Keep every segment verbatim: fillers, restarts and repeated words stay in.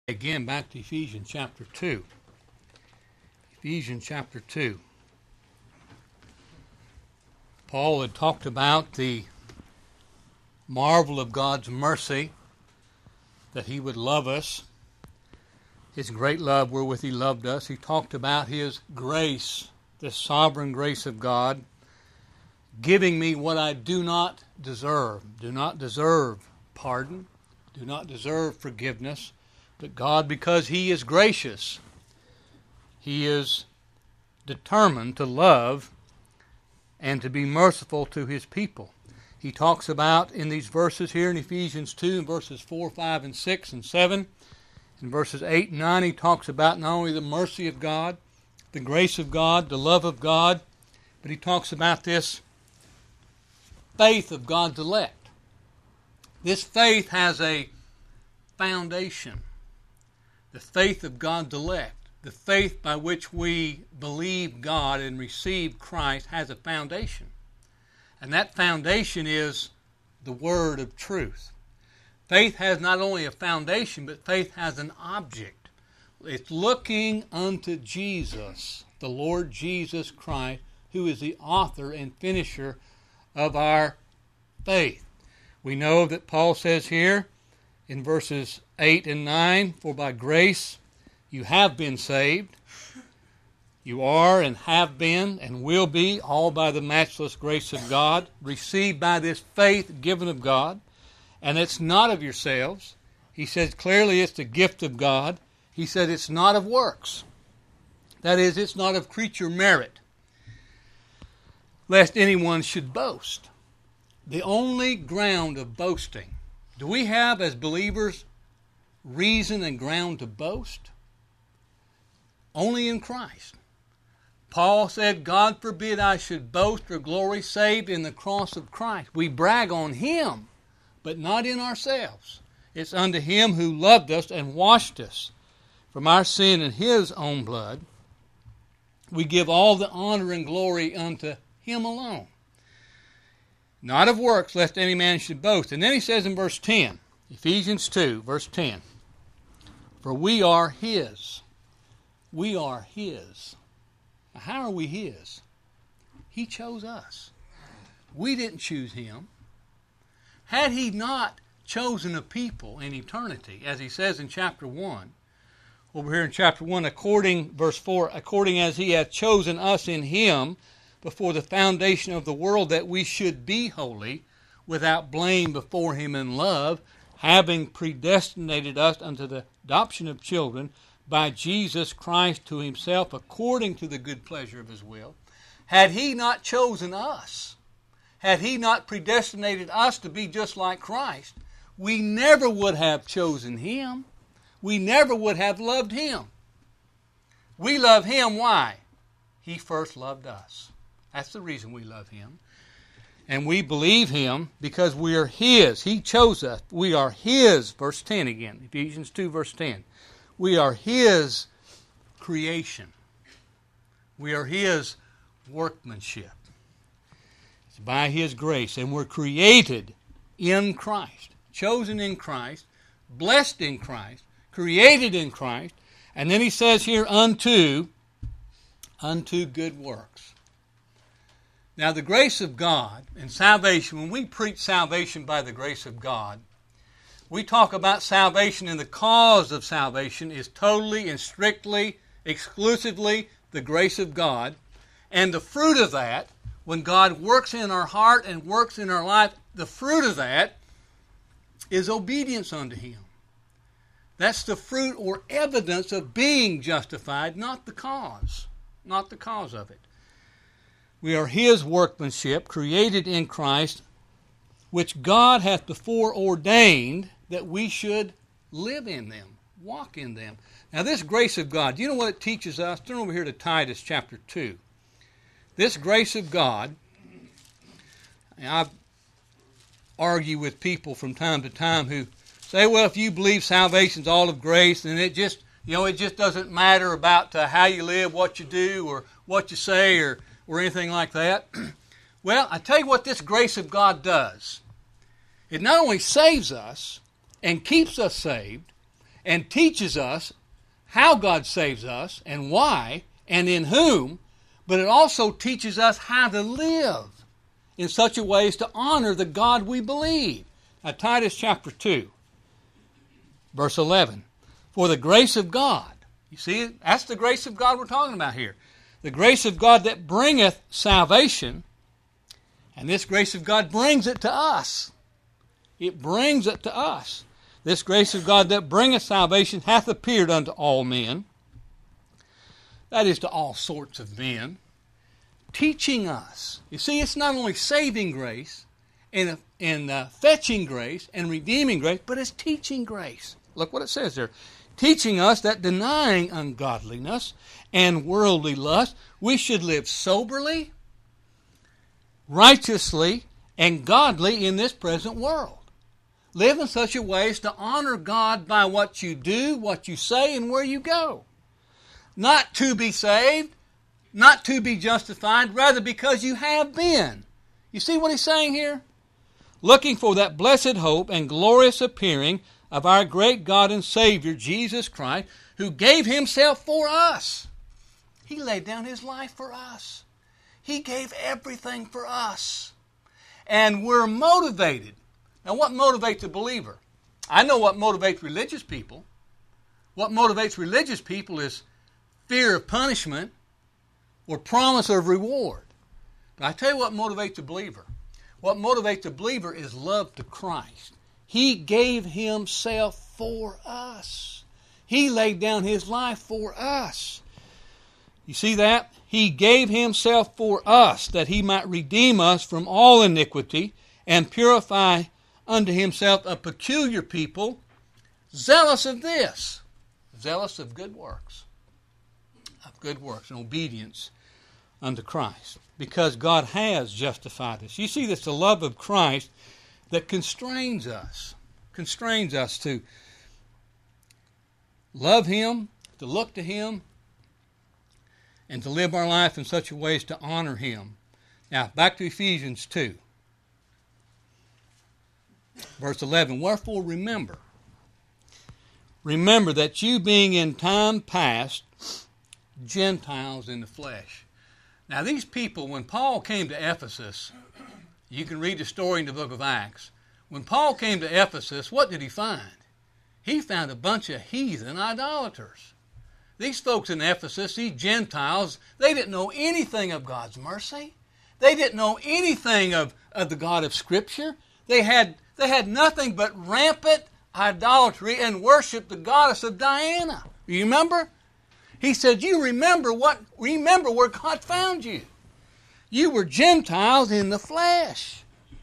Again, back to Ephesians chapter two. Ephesians chapter two. Paul had talked about the marvel of God's mercy, that He would love us, His great love wherewith He loved us. He talked about His grace, the sovereign grace of God, giving me what I do not deserve. Do not deserve pardon, do not deserve forgiveness. But God, because He is gracious, He is determined to love and to be merciful to His people. He talks about in these verses here in Ephesians two, in verses four, five, and six, and seven. In verses eight and nine, he talks about not only the mercy of God, the grace of God, the love of God, but he talks about this faith of God's elect. This faith has a foundation. The faith of God's elect, the faith by which we believe God and receive Christ, has a foundation. And that foundation is the word of truth. Faith has not only a foundation, but faith has an object. It's looking unto Jesus, the Lord Jesus Christ, who is the author and finisher of our faith. We know that Paul says here in verses eight and nine, for by grace you have been saved. You are and have been and will be, all by the matchless grace of God, received by this faith given of God. And it's not of yourselves. He says clearly it's the gift of God. He said it's not of works. That is, it's not of creature merit, lest anyone should boast. The only ground of boasting. Do we have, as believers, reason and ground to boast? Only in Christ. Paul said, God forbid I should boast or glory save in the cross of Christ. We brag on Him, but not in ourselves. It's unto Him who loved us and washed us from our sin in His own blood. We give all the honor and glory unto Him alone. Not of works, lest any man should boast. And then he says in verse ten, Ephesians two, verse ten, for we are His. We are His. Now, how are we His? He chose us. We didn't choose Him. Had He not chosen a people in eternity, as He says in chapter one, over here in chapter one, according, verse four, according as He hath chosen us in Him before the foundation of the world, that we should be holy, without blame before Him in love, having predestinated us unto the adoption of children by Jesus Christ to Himself, according to the good pleasure of His will. Had He not chosen us, had He not predestinated us to be just like Christ, we never would have chosen Him. We never would have loved Him. We love Him, why? He first loved us. That's the reason we love Him. And we believe Him because we are His. He chose us. We are His. Verse ten again. Ephesians two, verse ten. We are His creation. We are His workmanship. It's by His grace. And we're created in Christ. Chosen in Christ. Blessed in Christ. Created in Christ. And then he says here, unto, unto good works. Now, the grace of God and salvation, when we preach salvation by the grace of God, we talk about salvation, and the cause of salvation is totally and strictly, exclusively the grace of God. And the fruit of that, when God works in our heart and works in our life, the fruit of that is obedience unto Him. That's the fruit or evidence of being justified, not the cause, not the cause of it. We are His workmanship, created in Christ, which God hath before ordained that we should live in them, walk in them. Now this grace of God, do you know what it teaches us? Turn over here to Titus chapter two. This grace of God, I argue with people from time to time who say, well, if you believe salvation's all of grace, then it just, you know, it just doesn't matter about uh, how you live, what you do, or what you say, or or anything like that. Well, I tell you what this grace of God does. It not only saves us and keeps us saved and teaches us how God saves us and why and in whom, but it also teaches us how to live in such a way as to honor the God we believe. Now, Titus chapter two, verse eleven. For the grace of God, you see, that's the grace of God we're talking about here. The grace of God that bringeth salvation, and this grace of God brings it to us. It brings it to us. This grace of God that bringeth salvation hath appeared unto all men, that is, to all sorts of men, teaching us. You see, it's not only saving grace and, and uh, fetching grace and redeeming grace, but it's teaching grace. Look what it says there. Teaching us that denying ungodliness and worldly lust, we should live soberly, righteously, and godly in this present world. Live in such a way as to honor God by what you do, what you say, and where you go. Not to be saved, not to be justified, rather because you have been. You see what he's saying here? Looking for that blessed hope and glorious appearing of our great God and Savior, Jesus Christ, who gave himself for us. He laid down his life for us. He gave everything for us. And we're motivated. Now, what motivates a believer? I know what motivates religious people. What motivates religious people is fear of punishment or promise of reward. But I tell you what motivates a believer. What motivates a believer is love to Christ. He gave himself for us. He laid down his life for us. You see that? He gave himself for us, that he might redeem us from all iniquity and purify unto himself a peculiar people, zealous of this, zealous of good works, of good works and obedience unto Christ, because God has justified us. You see, that's the love of Christ that constrains us, constrains us to love him, to look to him, and to live our life in such a way as to honor him. Now, back to Ephesians two. Verse eleven, wherefore remember, remember that you being in time past Gentiles in the flesh. Now these people, when Paul came to Ephesus, you can read the story in the book of Acts. When Paul came to Ephesus, what did he find? He found a bunch of heathen idolaters. These folks in Ephesus, these Gentiles, they didn't know anything of God's mercy. They didn't know anything of, of the God of Scripture. They had They had nothing but rampant idolatry and worship the goddess of Diana. You remember? He said, you remember what? Remember where God found you. You were Gentiles in the flesh.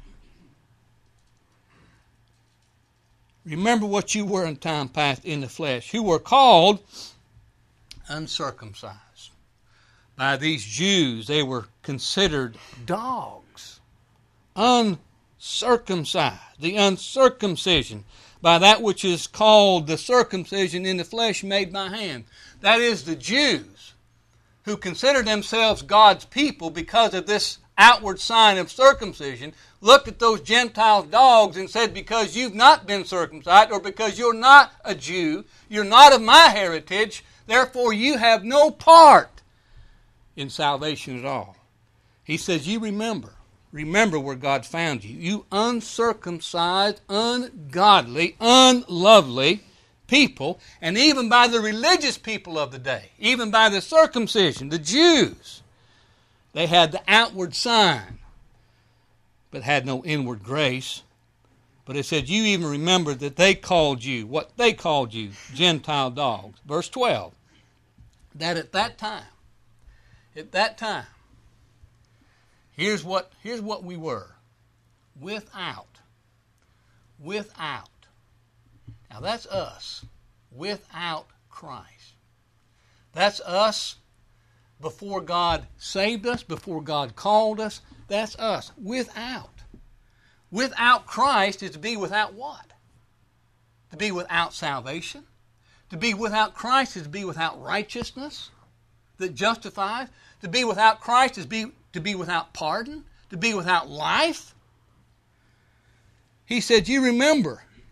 Remember what you were in time past in the flesh, who were called uncircumcised. By these Jews, they were considered dogs. Uncircumcised. Circumcised, the uncircumcision, by that which is called the circumcision in the flesh made by hand. That is, the Jews, who consider themselves God's people because of this outward sign of circumcision, looked at those Gentile dogs and said, because you've not been circumcised, or because you're not a Jew, you're not of my heritage, therefore you have no part in salvation at all. He says, you remember. Remember where God found you. You uncircumcised, ungodly, unlovely people, and even by the religious people of the day, even by the circumcision, the Jews, they had the outward sign, but had no inward grace. But it said, you even remember that they called you, what they called you, Gentile dogs. Verse twelve, that at that time, at that time, Here's what, here's what we were. Without. Without. Now that's us. Without Christ. That's us before God saved us, before God called us. That's us. Without. Without Christ is to be without what? To be without salvation. To be without Christ is to be without righteousness that justifies. To be without Christ is to be to be without pardon, to be without life. He said, you remember,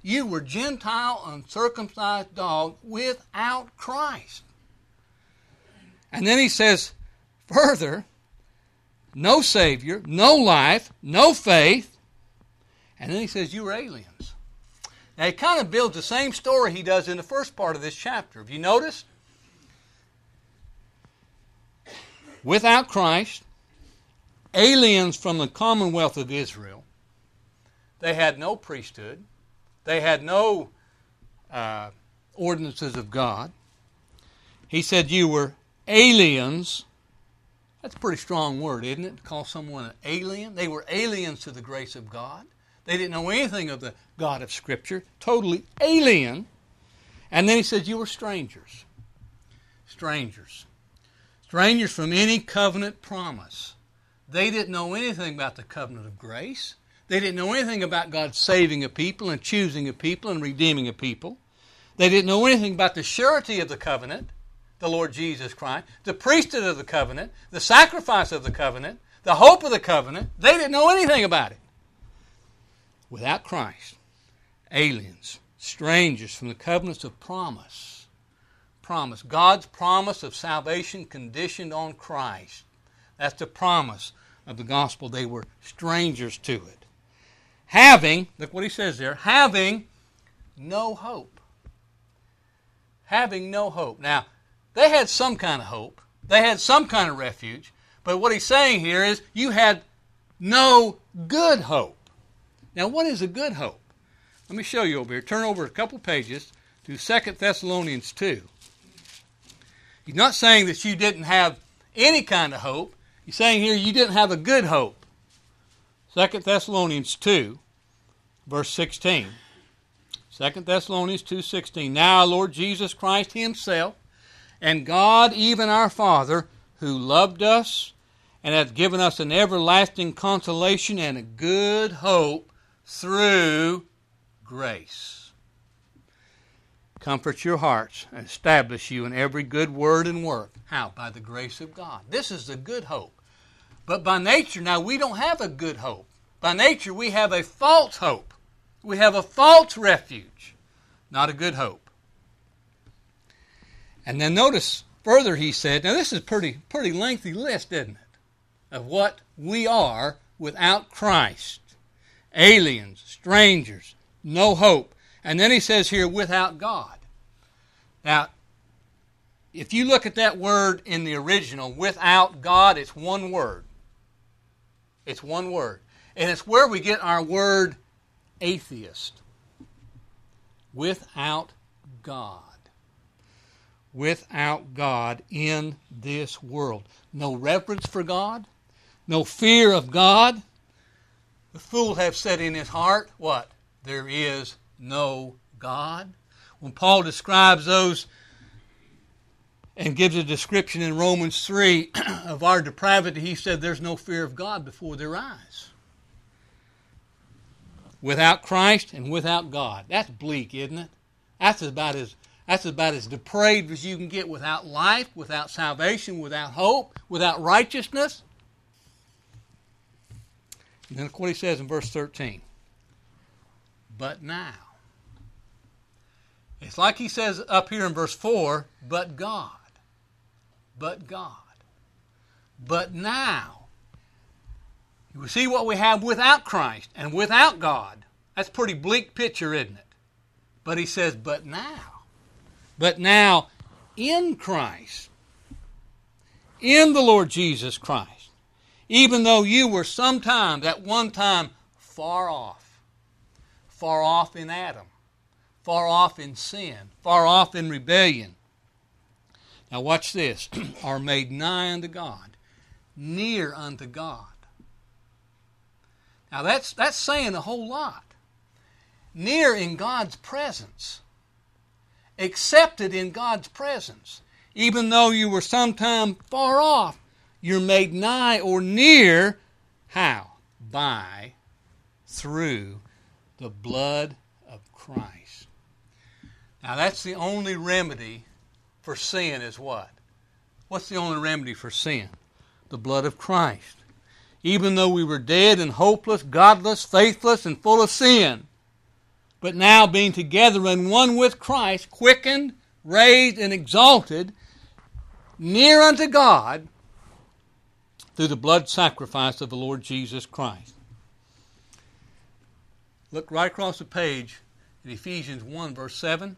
You were Gentile, uncircumcised dogs without Christ. And then he says further, no Savior, no life, no faith. And then he says, you were aliens. Now he kind of builds the same story he does in the first part of this chapter. Have you noticed? Without Christ, aliens from the commonwealth of Israel. They had no priesthood. They had no uh, ordinances of God. He said you were aliens. That's a pretty strong word, isn't it? To call someone an alien. They were aliens to the grace of God. They didn't know anything of the God of Scripture. Totally alien. And then he said you were strangers. Strangers. Strangers from any covenant promise. They didn't know anything about the covenant of grace. They didn't know anything about God saving a people and choosing a people and redeeming a people. They didn't know anything about the surety of the covenant, the Lord Jesus Christ, the priesthood of the covenant, the sacrifice of the covenant, the hope of the covenant. They didn't know anything about it. Without Christ, aliens, strangers from the covenants of promise. Promise. God's promise of salvation conditioned on Christ. That's the promise of the gospel. They were strangers to it. Having, look what he says there, having no hope. Having no hope. Now, they had some kind of hope. They had some kind of refuge. But what he's saying here is you had no good hope. Now, what is a good hope? Let me show you over here. Turn over a couple pages to Second Thessalonians two. He's not saying that you didn't have any kind of hope. He's saying here you didn't have a good hope. Second Thessalonians two, verse sixteen. Second Thessalonians two sixteen. Now our Lord Jesus Christ himself and God, even our Father, who loved us and hath given us an everlasting consolation and a good hope through grace. Comfort your hearts and establish you in every good word and work. How? By the grace of God. This is the good hope. But by nature, now we don't have a good hope. By nature, we have a false hope. We have a false refuge, not a good hope. And then notice further he said, now this is a pretty, pretty lengthy list, isn't it, of what we are without Christ. Aliens, strangers, no hope. And then he says here, without God. Now, if you look at that word in the original, without God, it's one word. It's one word. And it's where we get our word atheist. Without God. Without God in this world. No reverence for God. No fear of God. The fool have said in his heart, what? There is no God. When Paul describes those and gives a description in Romans three of our depravity, he said there's no fear of God before their eyes. Without Christ and without God. That's bleak, isn't it? That's about as that's about as depraved as you can get, without life, without salvation, without hope, without righteousness. And then look what he says in verse thirteen. But now. It's like he says up here in verse four, but God. But God. But now. You see what we have without Christ and without God. That's a pretty bleak picture, isn't it? But he says, but now. But now in Christ. In the Lord Jesus Christ. Even though you were sometimes, at one time, far off. Far off in Adam. Far off in sin. Far off in rebellion. Now watch this. Are made nigh unto God. Near unto God. Now that's, that's saying a whole lot. Near in God's presence. Accepted in God's presence. Even though you were sometime far off, you're made nigh or near. How? By, through the blood of Christ. Now that's the only remedy for sin is what? What's the only remedy for sin? The blood of Christ. Even though we were dead and hopeless, godless, faithless, and full of sin, but now being together in one with Christ, quickened, raised, and exalted, near unto God, through the blood sacrifice of the Lord Jesus Christ. Look right across the page in Ephesians one, verse seven.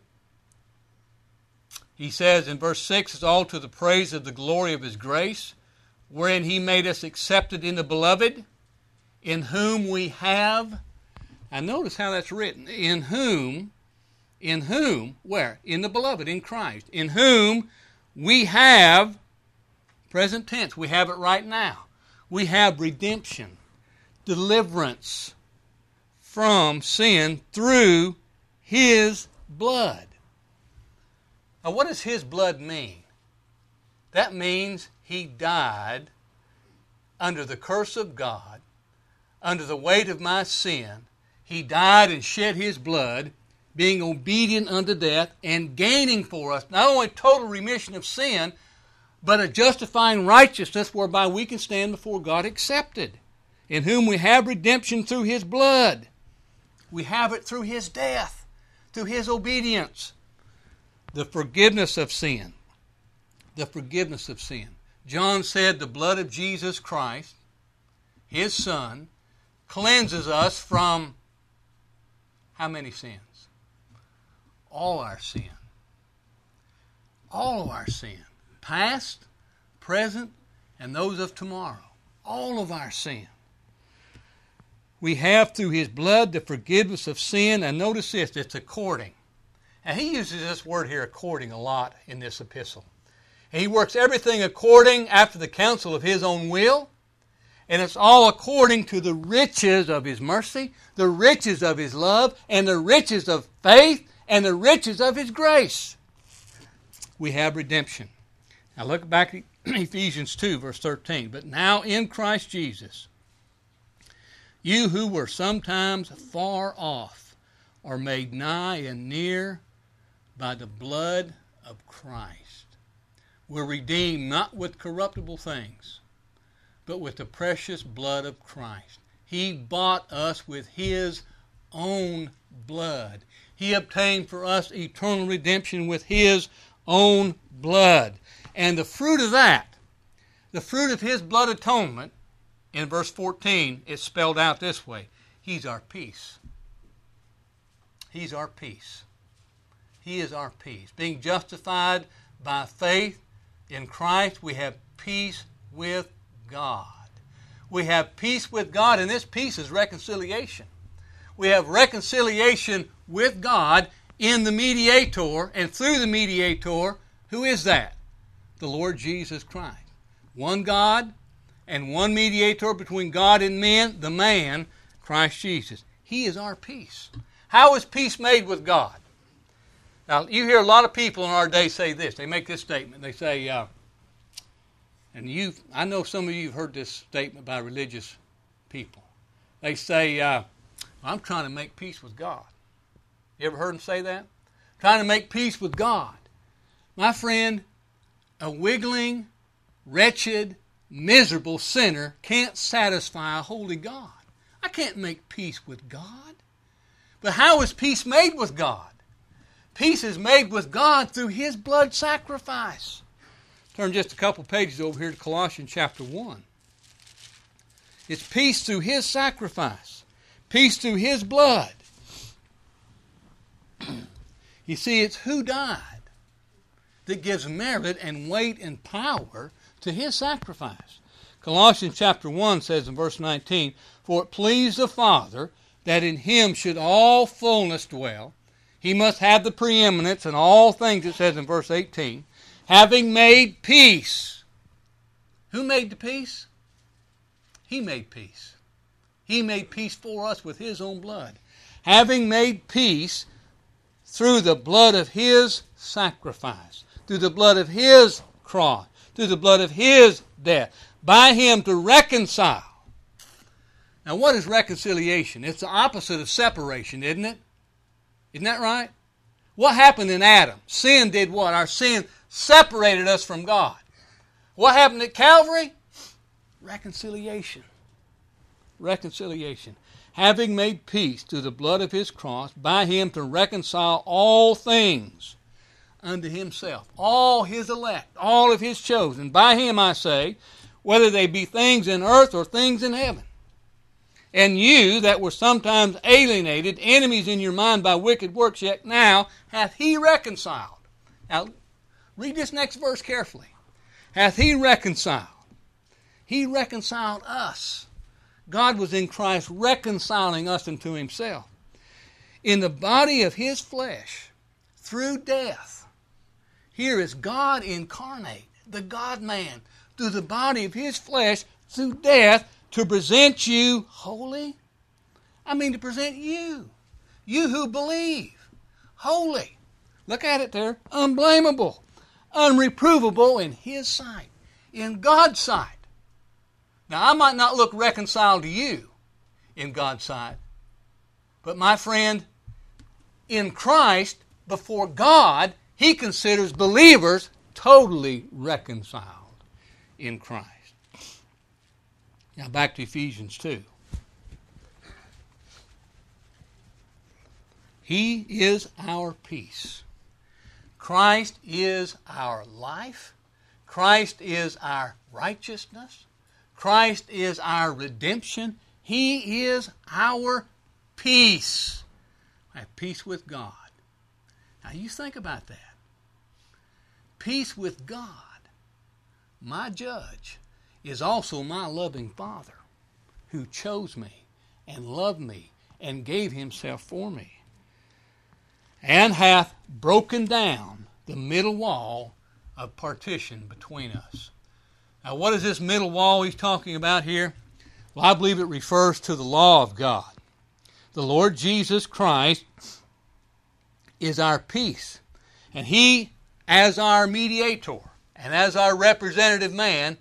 He says in verse six, it's all to the praise of the glory of His grace, wherein He made us accepted in the Beloved, in whom we have, and notice how that's written, in whom, in whom, where? In the Beloved, in Christ, in whom we have, present tense, we have it right now, we have redemption, deliverance from sin through His blood. Now, what does His blood mean? That means He died under the curse of God, under the weight of my sin. He died and shed His blood, being obedient unto death, and gaining for us not only total remission of sin, but a justifying righteousness whereby we can stand before God accepted, in whom we have redemption through His blood. We have it through His death, through His obedience. The forgiveness of sin. The forgiveness of sin. John said the blood of Jesus Christ, His Son, cleanses us from how many sins? All our sin. All of our sin. Past, present, and those of tomorrow. All of our sin. We have through His blood the forgiveness of sin, and notice this, it's according. And he uses this word here, according, a lot in this epistle. And he works everything according after the counsel of His own will. And it's all according to the riches of His mercy, the riches of His love, and the riches of faith, and the riches of His grace. We have redemption. Now look back at Ephesians two, verse thirteen. But now in Christ Jesus, you who were sometimes far off are made nigh and near by the blood of Christ. We're redeemed not with corruptible things, but with the precious blood of Christ. He bought us with His own blood. He obtained for us eternal redemption with His own blood. And the fruit of that, the fruit of His blood atonement, in verse fourteen, is spelled out this way. He's our peace. He's our peace. He is our peace. Being justified by faith in Christ, we have peace with God. We have peace with God, and this peace is reconciliation. We have reconciliation with God in the mediator, and through the mediator. Who is that? The Lord Jesus Christ. One God and one mediator between God and men, the man, Christ Jesus. He is our peace. How is peace made with God? Now, you hear a lot of people in our day say this. They make this statement. They say, uh, and you, I know some of you have heard this statement by religious people. They say, uh, I'm trying to make peace with God. You ever heard them say that? Trying to make peace with God. My friend, a wiggling, wretched, miserable sinner can't satisfy a holy God. I can't make peace with God. But how is peace made with God? Peace is made with God through His blood sacrifice. Turn just a couple pages over here to Colossians chapter one. It's peace through His sacrifice. Peace through His blood. You see, it's who died that gives merit and weight and power to His sacrifice. Colossians chapter one says in verse nineteen, For it pleased the Father that in Him should all fullness dwell. He must have the preeminence in all things, it says in verse eighteen, having made peace. Who made the peace? He made peace. He made peace for us with His own blood. Having made peace through the blood of His sacrifice, through the blood of His cross, through the blood of His death, by Him to reconcile. Now, what is reconciliation? It's the opposite of separation, isn't it? Isn't that right? What happened in Adam? Sin did what? Our sin separated us from God. What happened at Calvary? Reconciliation. Reconciliation. having made peace through the blood of his cross, by him to reconcile all things unto himself, all his elect, all of his chosen. By him, I say, whether they be things in earth or things in heaven. And you that were sometimes alienated, enemies in your mind by wicked works, yet now hath he reconciled. Now, read this next verse carefully. Hath he reconciled. He reconciled us. God was in Christ reconciling us unto himself. In the body of his flesh, through death. Here is God incarnate, the God-man, through the body of his flesh, through death, to present you holy. I mean to present you. You who believe. Holy. Look at it there. Unblameable. Unreprovable in his sight. In God's sight. Now I might not look reconciled to you in God's sight. But my friend, in Christ, before God, he considers believers totally reconciled in Christ. Now back to Ephesians two. He is our peace. Christ is our life. Christ is our righteousness. Christ is our redemption. He is our peace. I have peace with God. Now you think about that. Peace with God, my judge, is also my loving Father, who chose me and loved me and gave himself for me, and hath broken down the middle wall of partition between us. Now, what is this middle wall he's talking about here? Well, I believe it refers to the law of God. The Lord Jesus Christ is our peace, and he, as our mediator and as our representative man,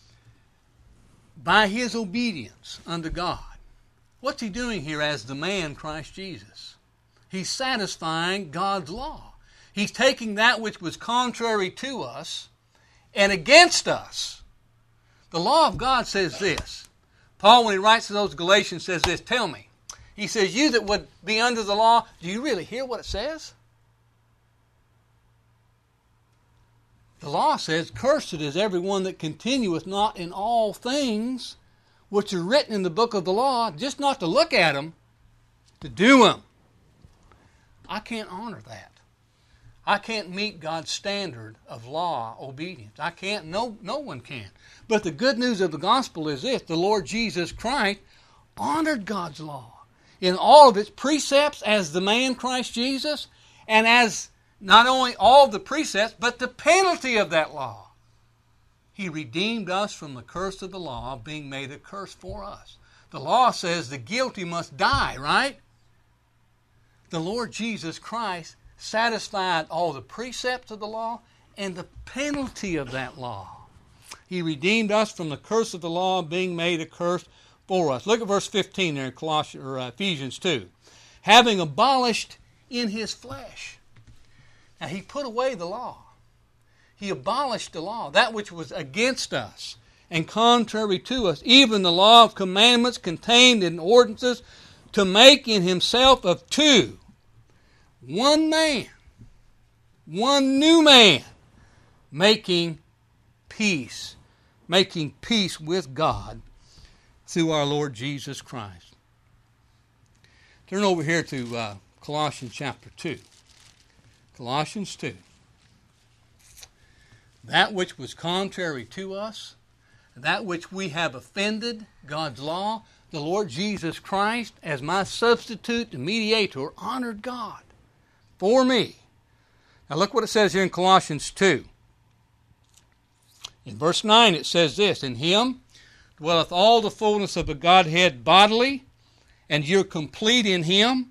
by his obedience unto God. What's he doing here as the man Christ Jesus? He's satisfying God's law. He's taking that which was contrary to us and against us. The law of God says this. Paul, when he writes to those Galatians, says this, tell me. He says, you that would be under the law, do you really hear what it says? The law says, cursed is everyone that continueth not in all things which are written in the book of the law, just not to look at them, to do them. I can't honor that. I can't meet God's standard of law obedience. I can't. No, no one can. But the good news of the gospel is this. The Lord Jesus Christ honored God's law in all of its precepts as the man Christ Jesus, and as not only all the precepts, but the penalty of that law. He redeemed us from the curse of the law, being made a curse for us. The law says the guilty must die, right? The Lord Jesus Christ satisfied all the precepts of the law and the penalty of that law. He redeemed us from the curse of the law, being made a curse for us. Look at verse fifteen there in Colossians, or Ephesians two. Having abolished in his flesh. Now, he put away the law. He abolished the law, that which was against us and contrary to us, even the law of commandments contained in ordinances, to make in himself of two, one man, one new man, making peace, making peace with God through our Lord Jesus Christ. Turn over here to uh, Colossians chapter two. Colossians two. That which was contrary to us, that which we have offended, God's law, the Lord Jesus Christ, as my substitute and mediator, honored God for me. Now look what it says here in Colossians two. In verse nine it says this, in him dwelleth all the fullness of the Godhead bodily, and you're complete in him,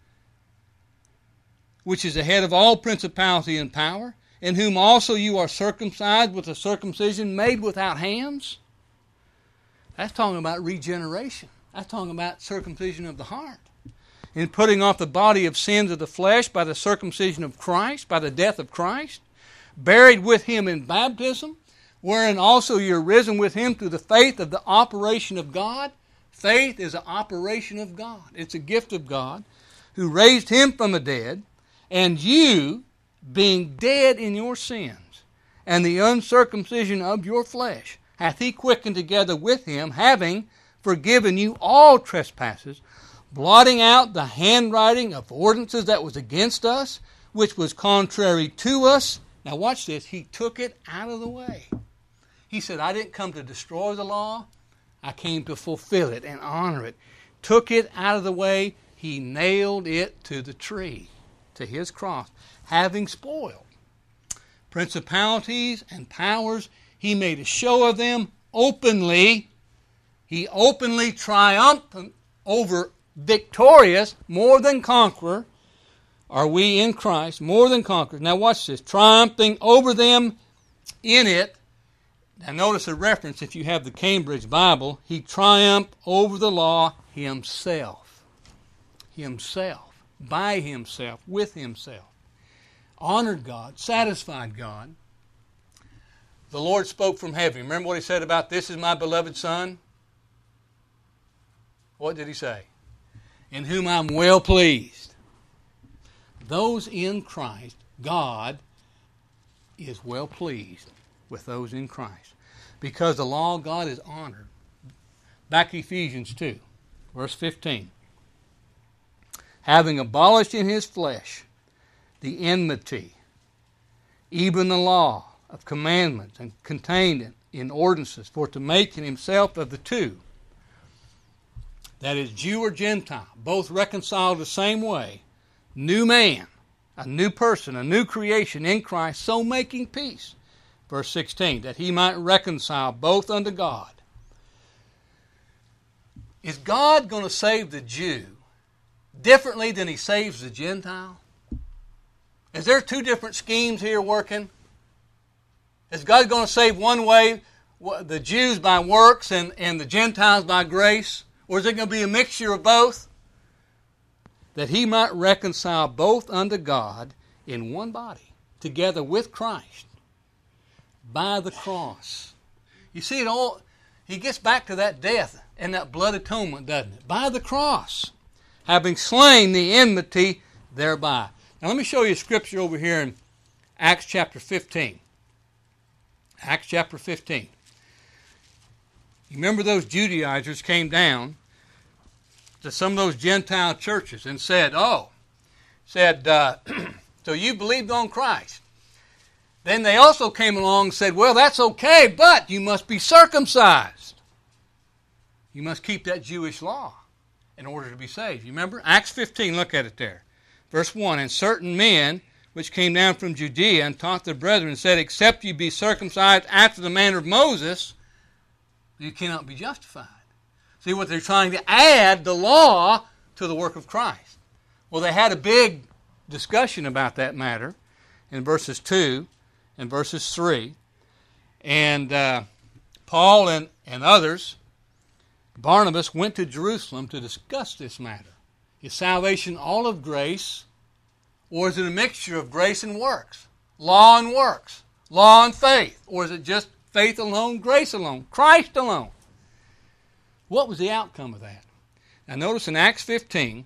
which is the head of all principality and power, in whom also you are circumcised with a circumcision made without hands. That's talking about regeneration. That's talking about circumcision of the heart. In putting off the body of sins of the flesh by the circumcision of Christ, by the death of Christ, buried with him in baptism, wherein also you are risen with him through the faith of the operation of God, Faith is an operation of God. It's a gift of God who raised him from the dead, and you, being dead in your sins and the uncircumcision of your flesh, hath he quickened together with him, having forgiven you all trespasses, blotting out the handwriting of ordinances that was against us, which was contrary to us. Now watch this. He took it out of the way. He said, I didn't come to destroy the law. I came to fulfill it and honor it. Took it out of the way. He nailed it to the tree, to his cross, having spoiled principalities and powers. He made a show of them openly. He openly triumphed over, victorious, more than conqueror. Are we in Christ, more than conquerors? Now watch this. Triumphing over them in it. Now notice a reference, if you have the Cambridge Bible, he triumphed over the law himself. Himself. By himself. With himself. Honored God. Satisfied God. The Lord spoke from heaven. Remember what he said about, this is my beloved Son? What did he say? In whom I'm well pleased. Those in Christ, God is well pleased with those in Christ. Because the law of God is honored. Back to Ephesians two, verse fifteen. Having abolished in his flesh the enmity, even the law of commandments, and contained it in ordinances, for to make in himself of the two, that is Jew or Gentile, both reconciled the same way, new man, a new person, a new creation in Christ, so making peace. Verse sixteen, that he might reconcile both unto God. Is God going to save the Jew differently than he saves the Gentile? Is there two different schemes here working? Is God going to save one way, the Jews by works and, and the Gentiles by grace? Or is it going to be a mixture of both? That he might reconcile both unto God in one body, together with Christ, by the cross. You see, it all, he gets back to that death and that blood atonement, doesn't it? By the cross, having slain the enmity thereby. Now let me show you a scripture over here in Acts chapter fifteen. Acts chapter fifteen. You remember those Judaizers came down to some of those Gentile churches and said, oh, said, uh, so you believed on Christ. Then they also came along and said, well, that's okay, but you must be circumcised. You must keep that Jewish law in order to be saved. You remember? Acts fifteen, look at it there. Verse one, and certain men which came down from Judea and taught their brethren and said, except you be circumcised after the manner of Moses, you cannot be justified. See what they're trying to add the law to the work of Christ. Well, they had a big discussion about that matter in verses two and verses three. And uh, Paul and, and others, Barnabas, went to Jerusalem to discuss this matter. Is salvation all of grace, or is it a mixture of grace and works? Law and works. Law and faith. Or is it just faith alone, grace alone, Christ alone? What was the outcome of that? Now notice in Acts fifteen,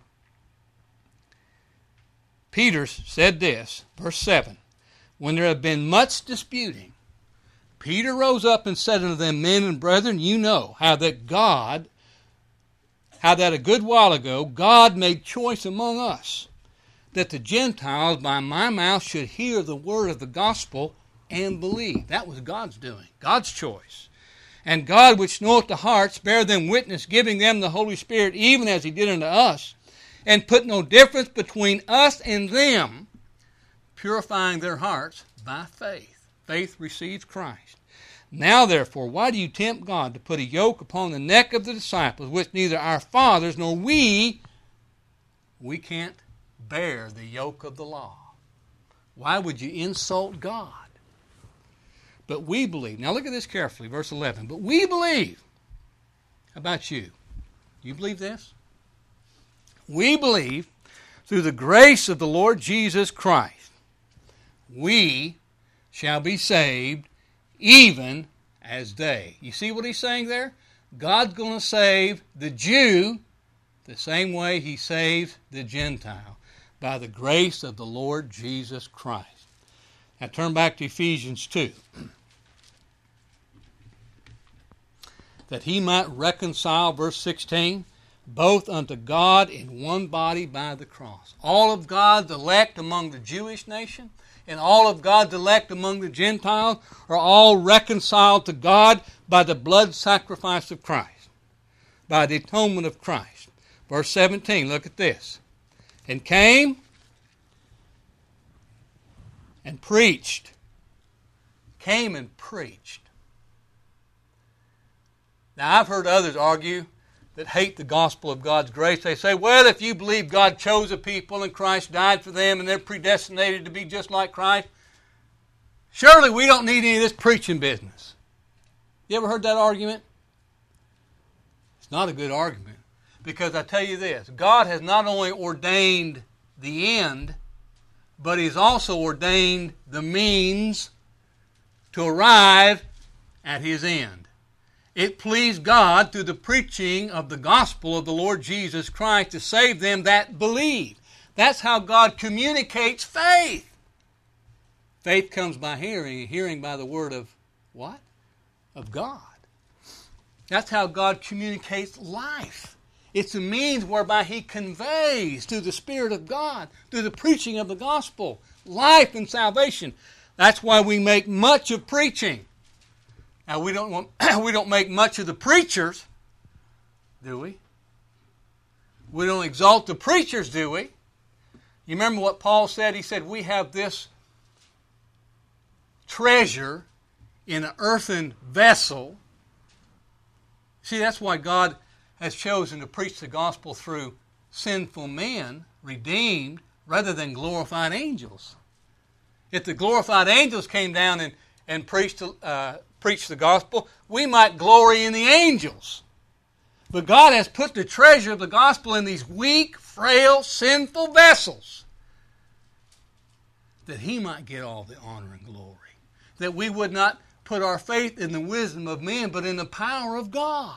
Peter said this, verse seven, when there had been much disputing, Peter rose up and said unto them, men and brethren, you know how that God, how that a good while ago God made choice among us, that the Gentiles by my mouth should hear the word of the gospel and believe. That was God's doing, God's choice. And God, which knoweth the hearts, bare them witness, giving them the Holy Spirit, even as he did unto us, and put no difference between us and them, purifying their hearts by faith. Faith receives Christ. Now, therefore, why do you tempt God to put a yoke upon the neck of the disciples, which neither our fathers nor we, we can't bear the yoke of the law? Why would you insult God? But we believe. Now look at this carefully, verse eleven. But we believe. How about you? You believe this? We believe through the grace of the Lord Jesus Christ, we shall be saved even as they. You see what he's saying there? God's going to save the Jew the same way he saves the Gentile, by the grace of the Lord Jesus Christ. Now turn back to Ephesians two. That he might reconcile, verse sixteen, both unto God in one body by the cross. All of God's elect among the Jewish nation and all of God's elect among the Gentiles are all reconciled to God by the blood sacrifice of Christ, by the atonement of Christ. Verse seventeen, look at this. And came and preached. Came and preached. Now, I've heard others argue that hate the gospel of God's grace. They say, well, if you believe God chose a people and Christ died for them and they're predestinated to be just like Christ, surely we don't need any of this preaching business. You ever heard that argument? It's not a good argument. Because I tell you this, God has not only ordained the end, but He's also ordained the means to arrive at His end. It pleased God through the preaching of the gospel of the Lord Jesus Christ to save them that believe. That's how God communicates faith. Faith comes by hearing, and hearing by the word of what? Of God. That's how God communicates life. It's a means whereby He conveys through the Spirit of God, through the preaching of the gospel, life and salvation. That's why we make much of preaching. Now, we don't want, we don't make much of the preachers, do we? We don't exalt the preachers, do we? You remember what Paul said? He said, we have this treasure in an earthen vessel. See, that's why God has chosen to preach the gospel through sinful men, redeemed, rather than glorified angels. If the glorified angels came down and, and preached uh, preach the gospel, we might glory in the angels. But God has put the treasure of the gospel in these weak, frail, sinful vessels that He might get all the honor and glory. That we would not put our faith in the wisdom of men, but in the power of God.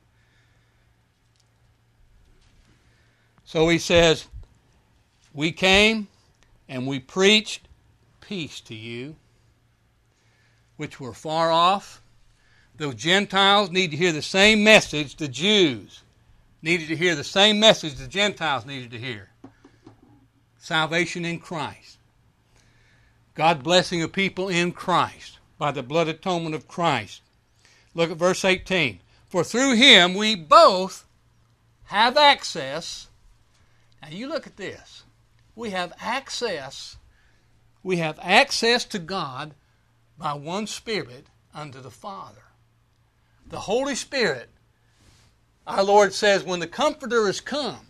So He says, we came and we preached peace to you, which were far off. Those Gentiles need to hear the same message the Jews needed to hear, the same message the Gentiles needed to hear. Salvation in Christ. God blessing a people in Christ by the blood atonement of Christ. Look at verse eighteen. For through Him we both have access. Now you look at this. We have access. We have access to God by one Spirit unto the Father. The Holy Spirit, our Lord says, when the Comforter is come,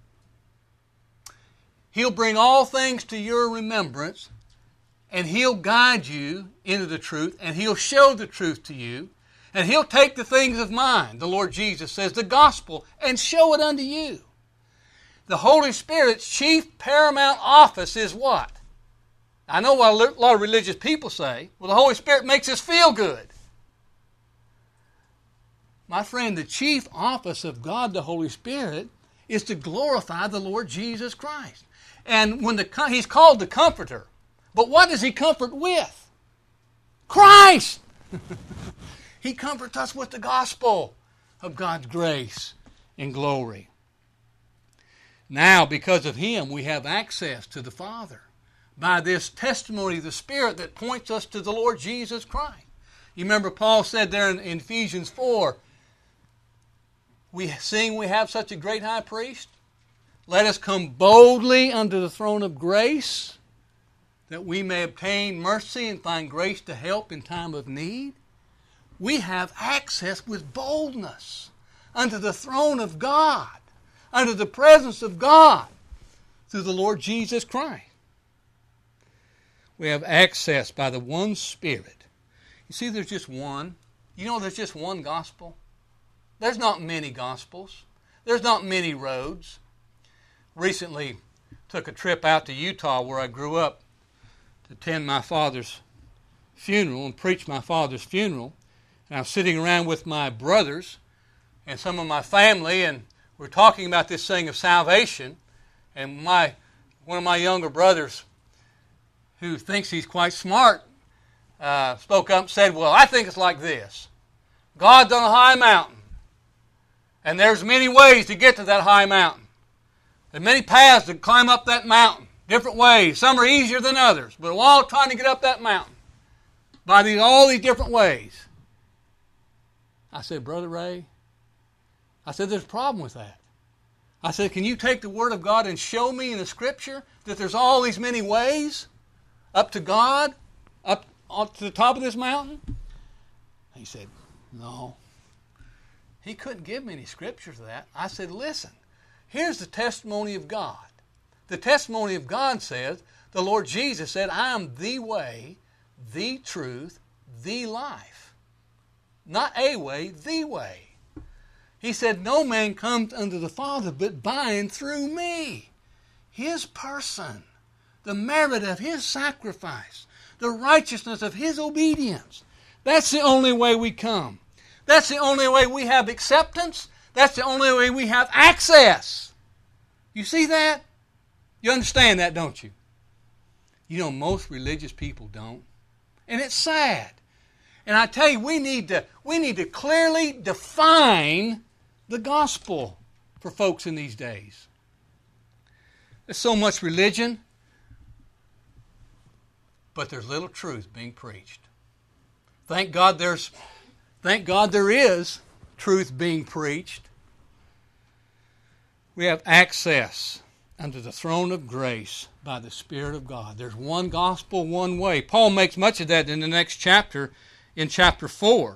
He'll bring all things to your remembrance, and He'll guide you into the truth, and He'll show the truth to you, and He'll take the things of mine, the Lord Jesus says, the gospel, and show it unto you. The Holy Spirit's chief paramount office is what? I know what a lot of religious people say. Well, the Holy Spirit makes us feel good. My friend, the chief office of God, the Holy Spirit, is to glorify the Lord Jesus Christ. And when the He's called the Comforter. But what does He comfort with? Christ! He comforts us with the gospel of God's grace and glory. Now, because of Him, we have access to the Father by this testimony of the Spirit that points us to the Lord Jesus Christ. You remember Paul said there in, in Ephesians four, we seeing we have such a great high priest, let us come boldly unto the throne of grace, that we may obtain mercy and find grace to help in time of need. We have access with boldness unto the throne of God, unto the presence of God, through the Lord Jesus Christ. We have access by the one Spirit. You see, there's just one. You know, there's just one gospel. There's not many gospels. There's not many roads. Recently, took a trip out to Utah, where I grew up, to attend my father's funeral and preach my father's funeral. And I was sitting around with my brothers and some of my family, and we're talking about this thing of salvation, and my one of my younger brothers, who thinks he's quite smart, uh, spoke up and said, well, I think it's like this. God's on a high mountain, and there's many ways to get to that high mountain. There's many paths to climb up that mountain, different ways. Some are easier than others, but we're all trying to get up that mountain by these, all these different ways. I said, Brother Ray, I said, there's a problem with that. I said, can you take the Word of God and show me in the Scripture that there's all these many ways up to God, up, up to the top of this mountain? He said, no. He couldn't give me any scriptures of that. I said, listen, here's the testimony of God. The testimony of God says, the Lord Jesus said, I am the way, the truth, the life. Not a way, the way. He said, no man comes unto the Father but by and through me. His person, the merit of His sacrifice, the righteousness of His obedience. That's the only way we come. That's the only way we have acceptance. That's the only way we have access. You see that? You understand that, don't you? You know, most religious people don't. And it's sad. And I tell you, we need to, we need to clearly define the gospel for folks in these days. There's so much religion, but there's little truth being preached. Thank God there's, thank God there is truth being preached. We have access unto the throne of grace by the Spirit of God. There's one gospel, one way. Paul makes much of that in the next chapter, in chapter four.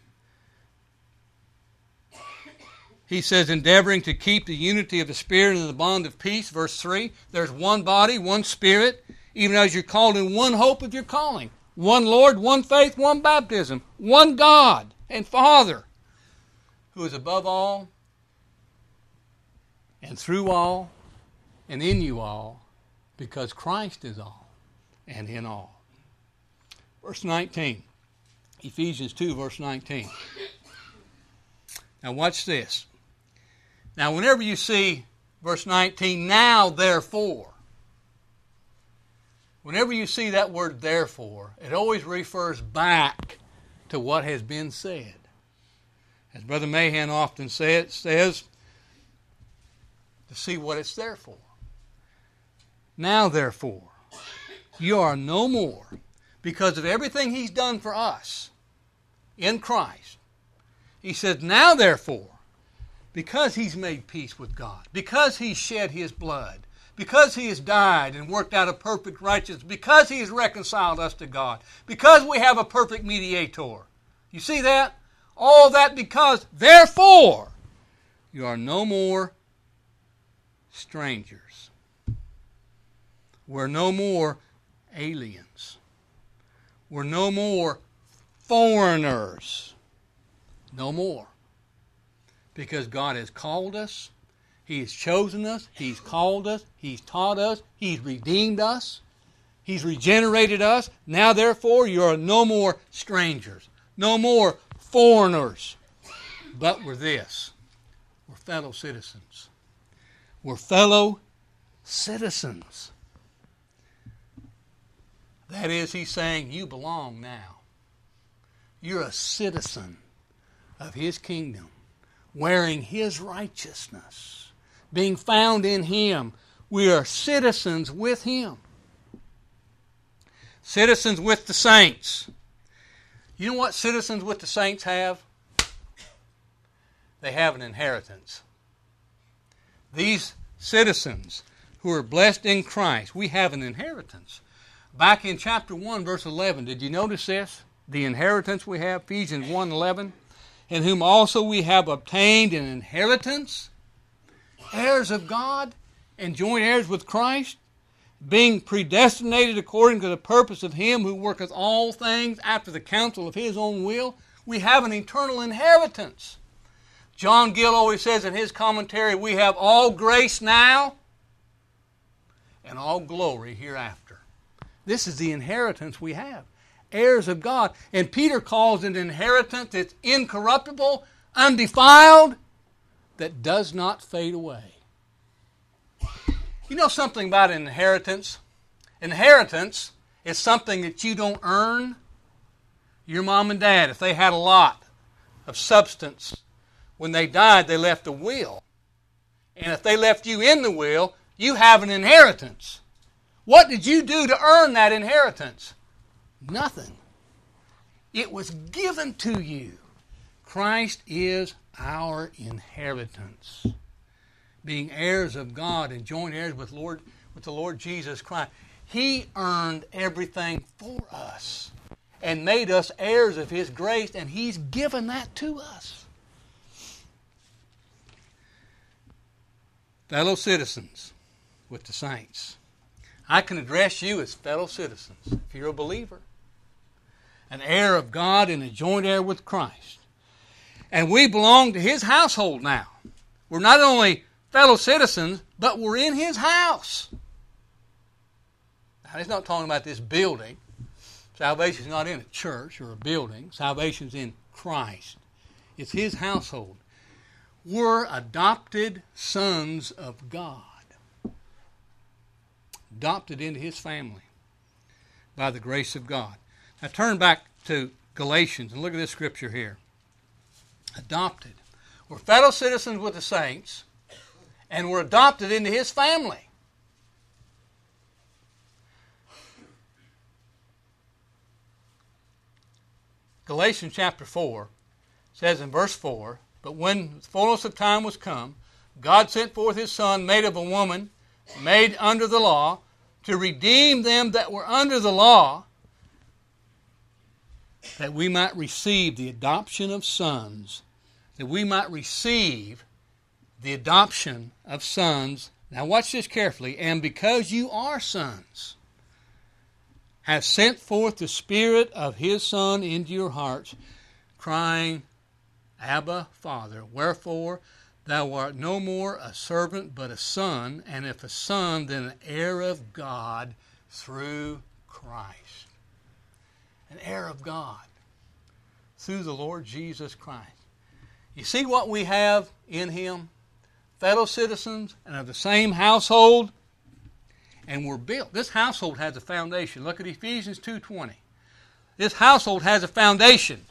He says, endeavoring to keep the unity of the Spirit in the bond of peace. Verse three, there's one body, one Spirit, even as you're called in one hope of your calling. One Lord, one faith, one baptism, one God and Father, who is above all, and through all, and in you all, because Christ is all, and in all. Verse nineteen, Ephesians two, verse nineteen. Now watch this. Now whenever you see verse nineteen, now therefore, whenever you see that word therefore, it always refers back to what has been said. As Brother Mahan often says, says to see what it's there for. Now therefore, you are no more, because of everything He's done for us in Christ. He says, now therefore, because He's made peace with God, because He shed His blood, because He has died and worked out a perfect righteousness, because He has reconciled us to God, because we have a perfect mediator. You see that? All that because, therefore, you are no more strangers. We're no more aliens. We're no more foreigners. No more. Because God has called us. He has chosen us. He's called us. He's taught us. He's redeemed us. He's regenerated us. Now, therefore, you are no more strangers. No more foreigners. But we're this. We're fellow citizens. We're fellow citizens. That is, He's saying, you belong now. You're a citizen of His kingdom, wearing His righteousness, being found in Him. We are citizens with Him. Citizens with the saints. You know what citizens with the saints have? They have an inheritance. These citizens who are blessed in Christ, we have an inheritance. Back in chapter one, verse eleven, did you notice this? The inheritance we have, Ephesians one eleven. In whom also we have obtained an inheritance, heirs of God, and joint heirs with Christ, being predestinated according to the purpose of Him who worketh all things after the counsel of His own will. We have an eternal inheritance. John Gill always says in his commentary, we have all grace now and all glory hereafter. This is the inheritance we have. Heirs of God. And Peter calls it an inheritance that's incorruptible, undefiled, that does not fade away. You know something about inheritance? Inheritance is something that you don't earn. Your mom and dad, if they had a lot of substance, when they died, they left a will. And if they left you in the will, you have an inheritance. What did you do to earn that inheritance? Nothing. It was given to you. Christ is our inheritance. Being heirs of God and joint heirs with Lord with the Lord Jesus Christ. He earned everything for us and made us heirs of His grace, and He's given that to us. Fellow citizens with the saints. I can address you as fellow citizens if you're a believer. An heir of God and a joint heir with Christ. And we belong to His household now. We're not only fellow citizens, but we're in His house. Now, he's not talking about this building. Salvation's not in a church or a building. Salvation's in Christ. It's His household. We're adopted sons of God. Adopted into His family by the grace of God. Now turn back to Galatians and look at this scripture here. Adopted. We're fellow citizens with the saints, and we're adopted into His family. Galatians chapter four says in verse four, "But when the fullness of time was come, God sent forth His Son, made of a woman, made under the law, to redeem them that were under the law, that we might receive the adoption of sons." That we might receive the adoption of sons. Now watch this carefully. "And because you are sons, have sent forth the Spirit of His Son into your hearts, crying, Abba, Father. Wherefore thou art no more a servant, but a son, and if a son, then an heir of God through Christ." An heir of God through the Lord Jesus Christ. You see what we have in Him? Fellow citizens and of the same household. And we're built. This household has a foundation. Look at Ephesians two twenty. This household has a foundation.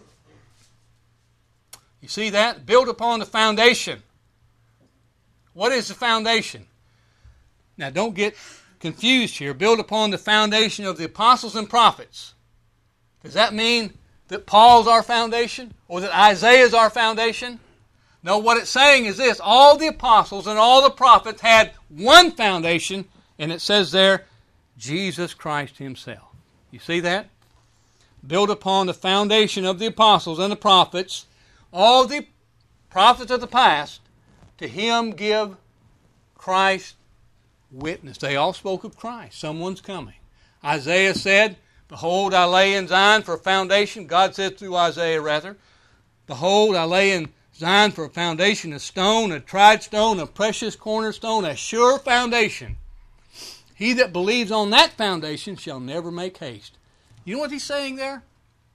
You see that? Built upon the foundation. What is the foundation? Now don't get confused here. Built upon the foundation of the apostles and prophets. Does that mean that Paul's our foundation? Or that Isaiah's our foundation? No, what it's saying is this. All the apostles and all the prophets had one foundation, and it says there, Jesus Christ Himself. You see that? Built upon the foundation of the apostles and the prophets, all the prophets of the past, to Him give Christ witness. They all spoke of Christ. Someone's coming. Isaiah said, "Behold, I lay in Zion for a foundation." God said through Isaiah, rather. "Behold, I lay in Zion for a foundation, a stone, a tried stone, a precious cornerstone, a sure foundation. He that believes on that foundation shall never make haste." You know what He's saying there?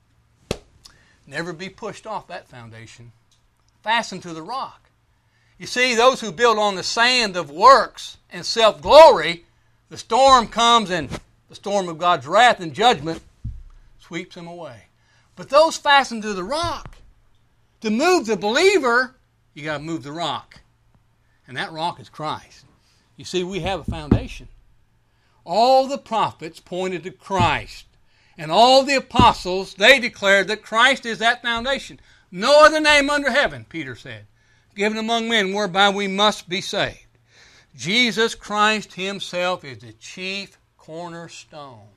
Never be pushed off that foundation. Fasten to the rock. You see, those who build on the sand of works and self-glory, the storm comes and the storm of God's wrath and judgment sweeps them away. But those fastened to the rock, to move the believer, you got to move the rock. And that rock is Christ. You see, we have a foundation. All the prophets pointed to Christ. And all the apostles, they declared that Christ is that foundation. No other name under heaven, Peter said, given among men whereby we must be saved. Jesus Christ Himself is the chief cornerstone.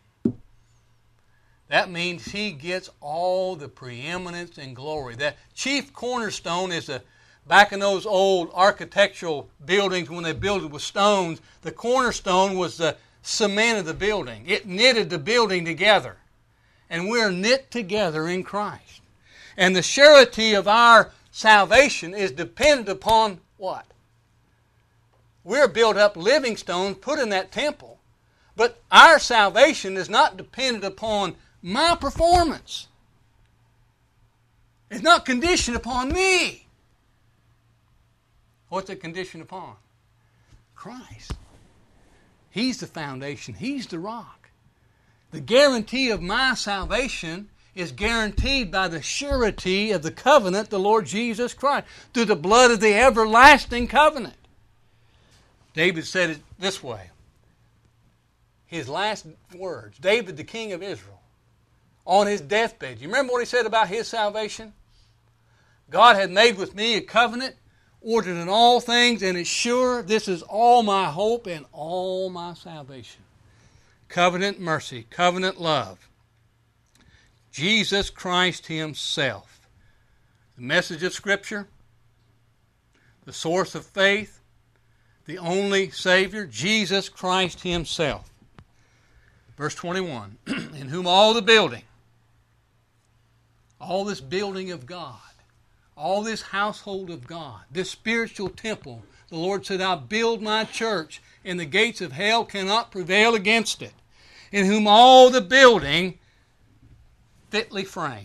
That means He gets all the preeminence and glory. That chief cornerstone is a, back in those old architectural buildings when they built it with stones, the cornerstone was the cement of the building. It knitted the building together. And we're knit together in Christ. And the surety of our salvation is dependent upon what? We're built up living stones put in that temple. But our salvation is not dependent upon my performance. It's not conditioned upon me. What's it conditioned upon? Christ. He's the foundation. He's the rock. The guarantee of my salvation is guaranteed by the surety of the covenant, the Lord Jesus Christ, through the blood of the everlasting covenant. David said it this way. His last words, David, the king of Israel, on his deathbed. You remember what he said about his salvation? God had made with me a covenant, ordered in all things, and is sure this is all my hope and all my salvation. Covenant mercy, covenant love. Jesus Christ Himself. The message of Scripture, the source of faith, the only Savior, Jesus Christ Himself. Verse twenty-one, in whom all the building, all this building of God, all this household of God, this spiritual temple, the Lord said, I'll build my church, and the gates of hell cannot prevail against it. In whom all the building fitly framed.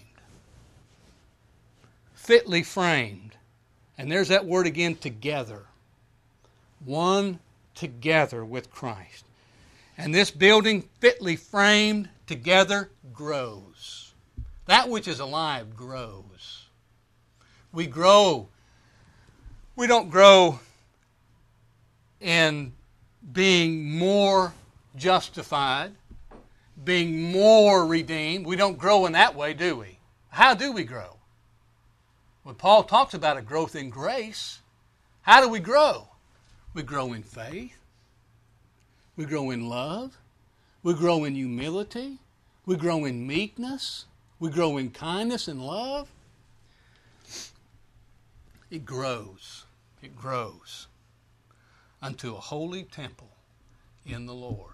Fitly framed. And there's that word again, together. One together with Christ. And this building, fitly framed together, grows. That which is alive grows. We grow. We don't grow in being more justified, being more redeemed. We don't grow in that way, do we? How do we grow? When Paul talks about a growth in grace, how do we grow? We grow in faith. We grow in love. We grow in humility. We grow in meekness. We grow in kindness and love. It grows. It grows unto a holy temple in the Lord.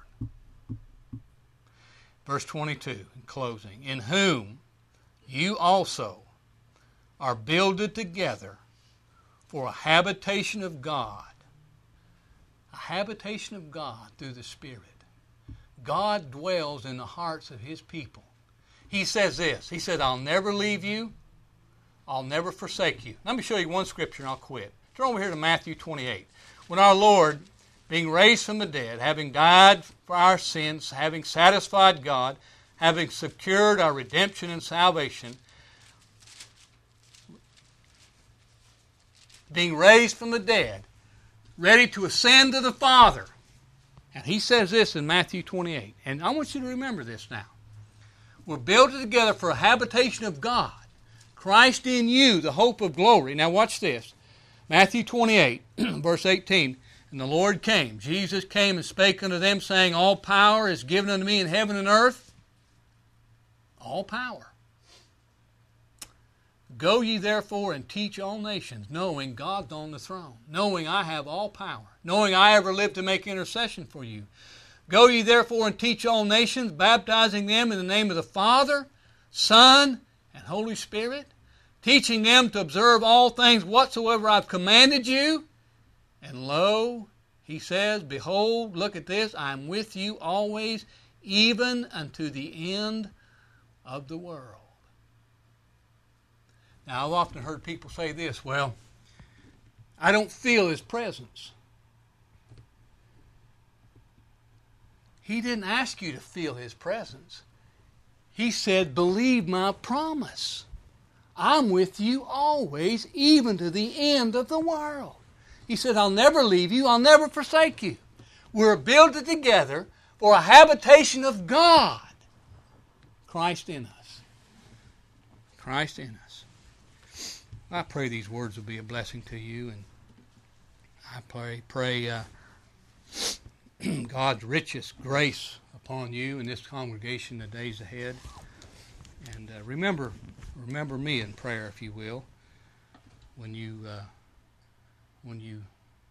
Verse twenty-two, in closing, in whom you also are builded together for a habitation of God. A habitation of God through the Spirit. God dwells in the hearts of His people. He says this, He said, I'll never leave you, I'll never forsake you. Let me show you one scripture and I'll quit. Turn over here to Matthew twenty-eight. When our Lord, being raised from the dead, having died for our sins, having satisfied God, having secured our redemption and salvation, being raised from the dead, ready to ascend to the Father. And He says this in Matthew twenty-eight. And I want you to remember this now. We're built together for a habitation of God. Christ in you, the hope of glory. Now watch this. Matthew twenty-eight, verse eighteen. And the Lord came. Jesus came and spake unto them, saying, all power is given unto me in heaven and earth. All power. Go ye therefore and teach all nations, knowing God's on the throne, knowing I have all power, knowing I ever live to make intercession for you. Go ye therefore and teach all nations, baptizing them in the name of the Father, Son, and Holy Spirit, teaching them to observe all things whatsoever I've commanded you. And lo, He says, behold, look at this, I am with you always, even unto the end of the world. Now, I've often heard people say this, well, I don't feel His presence. He didn't ask you to feel His presence. He said, believe my promise. I'm with you always, even to the end of the world. He said, I'll never leave you, I'll never forsake you. We're built together for a habitation of God. Christ in us. Christ in us. I pray these words will be a blessing to you, and I pray, pray uh, God's richest grace upon you and this congregation in the days ahead. And uh, remember, remember me in prayer, if you will, when you uh, when you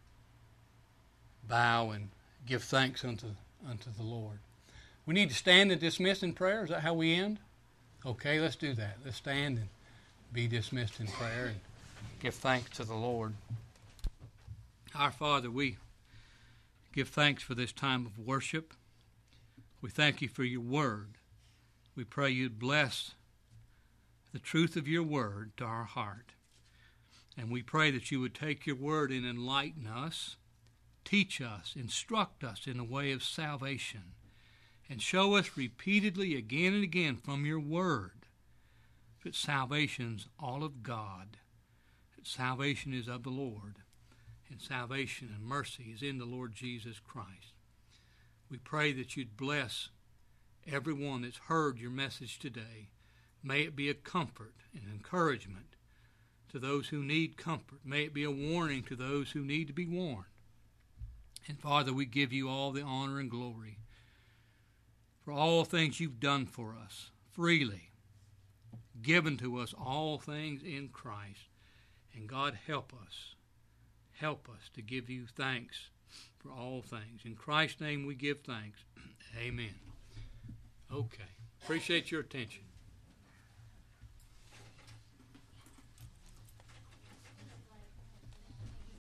bow and give thanks unto unto the Lord. We need to stand and dismiss in prayer. Is that how we end? Okay, let's do that. Let's stand and be dismissed in prayer and give thanks to the Lord. Our Father, we give thanks for this time of worship. We thank you for your word. We pray you'd bless the truth of your word to our heart. And we pray that you would take your word and enlighten us, teach us, instruct us in the way of salvation, and show us repeatedly again and again from your word that salvation's all of God, that salvation is of the Lord, and salvation and mercy is in the Lord Jesus Christ. We pray that you'd bless everyone that's heard your message today. May it be a comfort and encouragement to those who need comfort. May it be a warning to those who need to be warned. And Father, we give you all the honor and glory for all things you've done for us, freely given to us all things in Christ. And God, help us, help us to give you thanks for all things. In Christ's name we give thanks. Amen. Okay. Appreciate your attention.